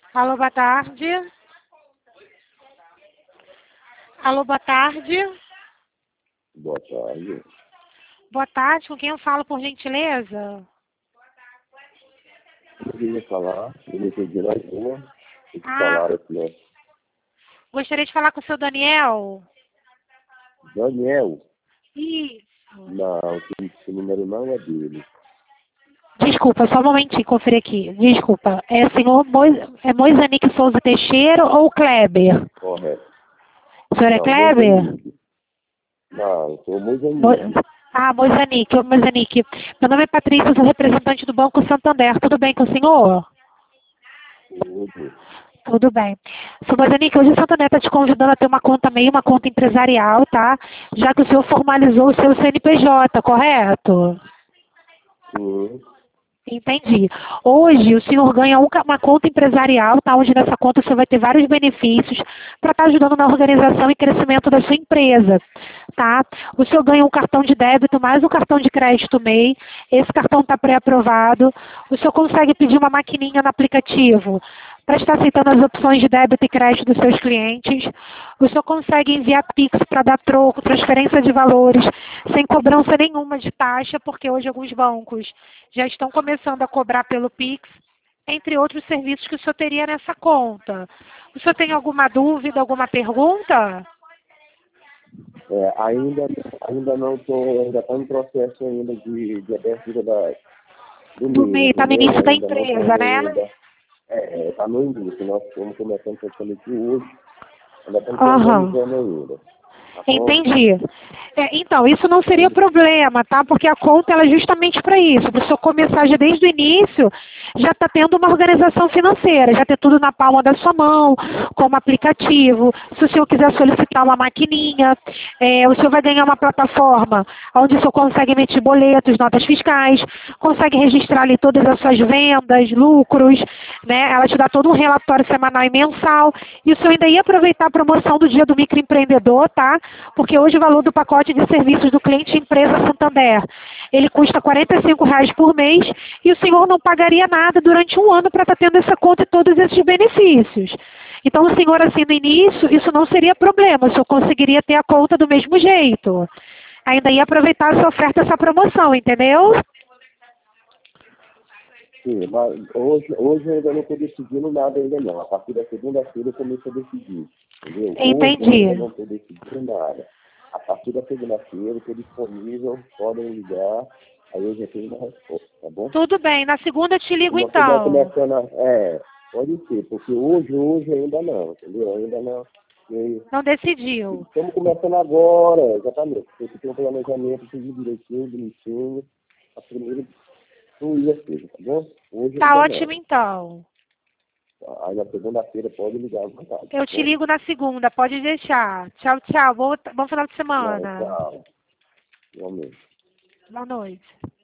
Alô, boa tarde. Alô, boa tarde. Boa tarde. Boa tarde, com quem eu falo, por gentileza? Eu queria falar, eu me pedi na rua, eles Ah, falaram aqui, ó. gostaria de falar com o seu Daniel. Daniel, Isso. não, esse número não é dele. Desculpa, só um momentinho, conferir aqui. Desculpa, é senhor Moisanique Souza Teixeira ou Kleber? Correto. O senhor é Não, Kleber? Moisanique. Não, eu sou Mo- Moisanique. Moisanique. Meu nome é Patrícia, sou representante do Banco Santander. Tudo bem com o senhor? Tudo. Tudo bem. Sr. Moisanique, hoje o Santander está te convidando a ter uma conta MEI, uma conta empresarial, tá? Já que o senhor formalizou o seu CNPJ, correto? Sim. Entendi. Hoje o senhor ganha uma conta empresarial, tá? Onde nessa conta o senhor vai ter vários benefícios para estar ajudando na organização e crescimento da sua empresa, tá? O senhor ganha um cartão de débito mais um cartão de crédito MEI. Esse cartão está pré-aprovado. O senhor consegue pedir uma maquininha no aplicativo para estar aceitando as opções de débito e crédito dos seus clientes. O senhor consegue enviar Pix para dar troco, transferência de valores, sem cobrança nenhuma de taxa, porque hoje alguns bancos já estão começando a cobrar pelo Pix, entre outros serviços que o senhor teria nessa conta. O senhor tem alguma dúvida, alguma pergunta? Ainda não estou, ainda está em processo ainda de abertura do Do MEI, MEI, está no entendeu? início da Ainda não empresa, tenho né? ainda. Está no início, nós estamos começando praticamente hoje, ainda estamos se Aham. organizando ainda. Tá bom? Entendi. Então, isso não seria problema, tá? Porque a conta ela é justamente para isso. Para o senhor começar já desde o início, já está tendo uma organização financeira, já ter tudo na palma da sua mão, como aplicativo. Se o senhor quiser solicitar uma maquininha, o senhor vai ganhar uma plataforma onde o senhor consegue emitir boletos, notas fiscais, consegue registrar ali todas as suas vendas, lucros, né? Ela te dá todo um relatório semanal e mensal. E o senhor ainda ia aproveitar a promoção do Dia do Microempreendedor, tá? Porque hoje o valor do pacote de serviços do cliente empresa Santander, ele custa R$ 45 por mês e o senhor não pagaria nada durante um ano para estar tendo essa conta e todos esses benefícios. Então, o senhor, assim, no início, isso não seria problema, o senhor conseguiria ter a conta do mesmo jeito. Ainda ia aproveitar essa oferta, essa promoção, entendeu? Sim, mas hoje eu ainda não estou decidindo nada ainda não. A partir da segunda-feira eu começo a decidir. Entendeu? Hoje eu ainda Entendi. não estou decidindo nada. A partir da segunda-feira eu estou disponível, podem ligar, aí eu já tenho uma resposta, tá bom? Tudo bem, na segunda eu te ligo Nós estamos então. começando a. Pode ser, porque hoje ainda não, entendeu? Ainda não. E Não decidiu. estamos começando agora, exatamente. Tem que ter um planejamento, tudo direitinho, bonitinho. A primeira fluir as coisas, tá bom? Hoje Tá ainda ótimo não. então. Aí na segunda-feira pode ligar à vontade, tá Eu te bom? ligo na segunda, pode deixar. Tchau, tchau. Bom final de Não, semana. tchau. Realmente. Boa noite.